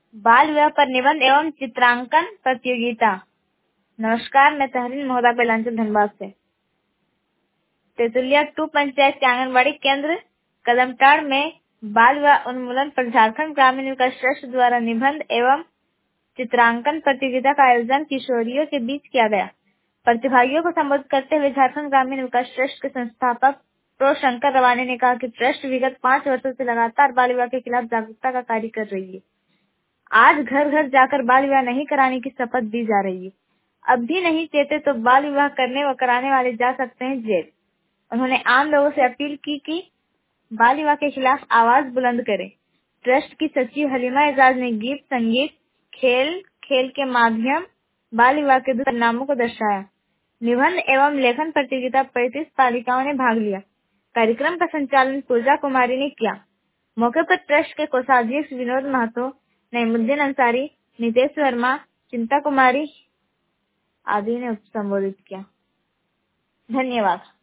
बाल विवाह पर निबंध एवं चित्रांकन प्रतियोगिता। नमस्कार, मैं तहरीन महोदा बेलांचल धनबाद से। तेतुलिया 2 पंचायत के आंगनबाड़ी केंद्र कदमटाड़ में बाल विवाह उन्मूलन पर झारखंड ग्रामीण विकास ट्रस्ट द्वारा निबंध एवं चित्रांकन प्रतियोगिता का आयोजन किशोरियों के बीच किया गया। प्रतिभागियों को संबोधित करते हुए झारखंड ग्रामीण विकास ट्रस्ट के संस्थापक प्रो शंकर रवाने ने कहा कि ट्रस्ट विगत 5 वर्षों से लगातार बाल विवाह के खिलाफ जागरूकता का कार्य कर रही है। आज घर घर जाकर बाल विवाह नहीं कराने की शपथ दी जा रही है। अब भी नहीं चाहते तो बाल विवाह करने व कराने वाले जा सकते हैं जेल। उन्होंने आम लोगों से अपील की कि बाल विवाह के खिलाफ आवाज बुलंद करें। ट्रस्ट की सचिव हलीमा एजाज ने गीत, संगीत, खेल के माध्यम बाल विवाह के दुष्परिणामों को दर्शाया। निबंध एवं लेखन प्रतियोगिता 35 बालिकाओं ने भाग लिया। कार्यक्रम का संचालन पूजा कुमारी ने किया। मौके पर ट्रस्ट के कोषाध्यक्ष विनोद महतो, नईमुद्दीन अंसारी, नितेश वर्मा, चिंता कुमारी आदि ने संबोधित किया। धन्यवाद।